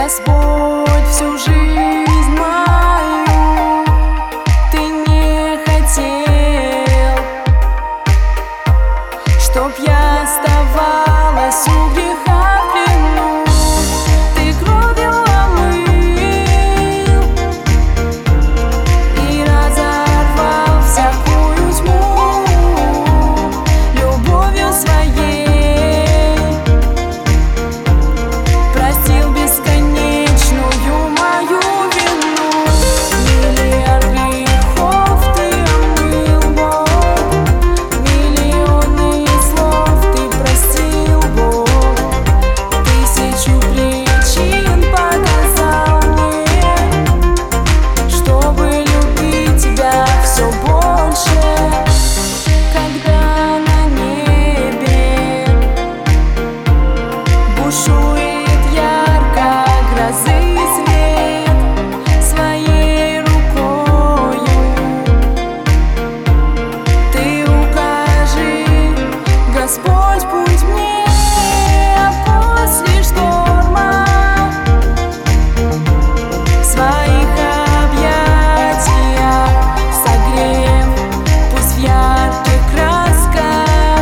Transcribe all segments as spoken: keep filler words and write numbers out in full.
Господь, всю жизнь мою Ты не хотел, чтоб я оставалась у греха в плену. Ты кровью омыл и разорвал всякую тьму любовью своей. Простил бесконечную мою вину. Миллиард грехов ты омыл, Бог. Миллионы слов ты простил, Бог. Тысячу причин показал мне, чтобы любить тебя все больше. Когда на небе бушует ярко грозы свет, своей рукою ты укажи, Господь, путь мне, а после шторма в своих объятиях согрев, пусть в ярких красках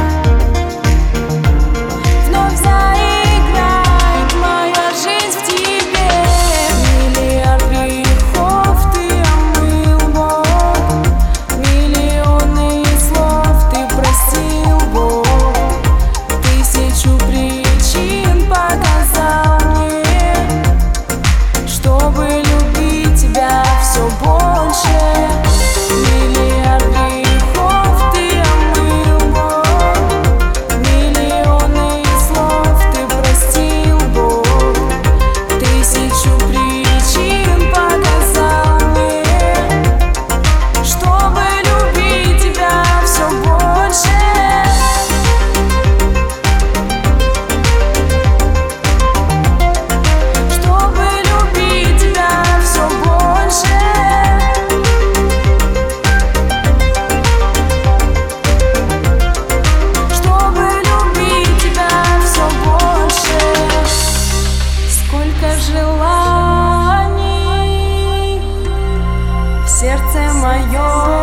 вновь заиграет моя жизнь в тебе. Миллиард грехов ты омыл, Бог. Миллионы слов ты простил, Бог. Тысячу причин показал мне, чтобы любить тебя все больше. Миллиард грехов ты омыл, Бог. Миллионы слов ты простил, Бог. Тысячу причин показал мне, чтобы любить тебя все больше. Чтобы любить тебя все больше. Чтобы любить тебя все больше. Сколько желаний в сердце моем